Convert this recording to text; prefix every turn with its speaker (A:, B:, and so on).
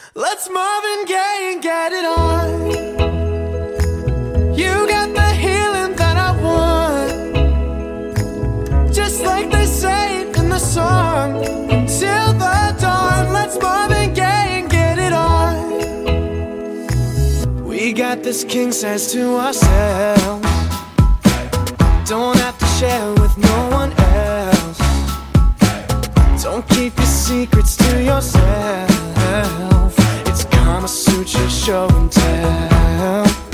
A: Let's Marvin Gaye and get it on. You got the healing that I want, just like they say in the song. Until the dawn, let's Marvin Gaye and get it on. We got this king size to ourselves, don't have to share with no one else. Don't keep your secrets to yourself. It's Kama Sutra show and tell.